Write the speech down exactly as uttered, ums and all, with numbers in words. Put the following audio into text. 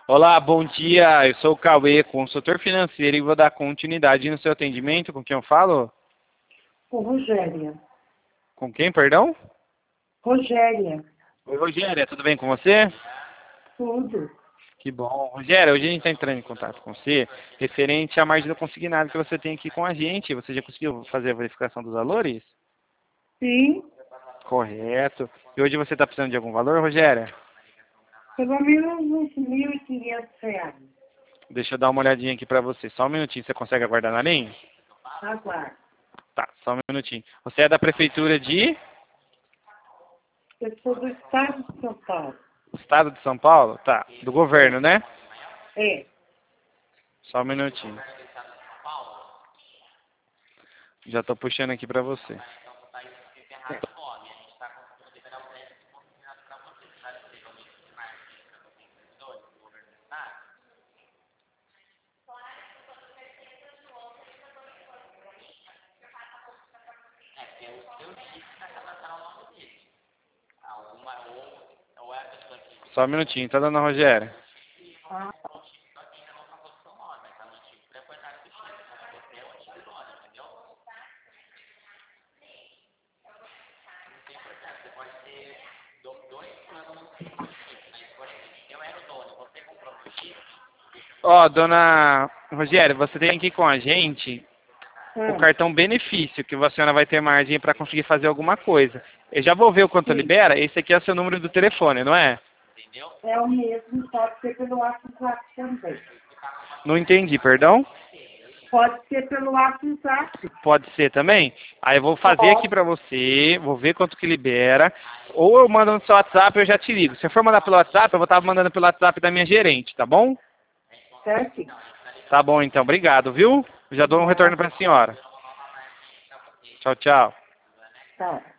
Olá, bom dia. Eu sou o Cauê, consultor financeiro, e vou dar continuidade no seu atendimento. Com quem eu falo? Com Rogéria. Com quem, perdão? Rogéria. Oi, Rogéria, tudo bem com você? Tudo. Que bom. Rogéria, hoje a gente está entrando em contato com você referente à margem do consignado que você tem aqui com a gente. Você já conseguiu fazer a verificação dos valores? Sim. Correto. E hoje você está precisando de algum valor, Rogéria? Pelo menos uns mil e quinhentos reais. Deixa eu dar uma olhadinha aqui para você. Só um minutinho. Você consegue aguardar na linha? Aguardo. Tá, só um minutinho. Você é da prefeitura de Eu sou do estado de São Paulo. Estado de São Paulo? Tá. Do governo, né? É. Só um minutinho. Já tô puxando aqui pra você. Só um minutinho, tá, dona Rogéria? Ah, Ó, dona Rogéria, você tem aqui com a gente o hum, cartão benefício, que a senhora vai ter margem para conseguir fazer alguma coisa. Eu já vou ver o quanto sim. libera. Esse aqui é o seu número do telefone, não é? É o mesmo, pode ser pelo WhatsApp também. Não entendi, perdão? Pode ser pelo WhatsApp. Pode ser também? Aí eu vou fazer aqui Pode. pra você, vou ver quanto que libera. Ou eu mando no seu WhatsApp, eu já te ligo. Se eu for mandar pelo WhatsApp, eu vou estar mandando pelo WhatsApp da minha gerente, tá bom? Certo? Tá bom, então. Obrigado, viu? Eu já dou um retorno Nada. pra senhora. Tchau, tchau. Tá.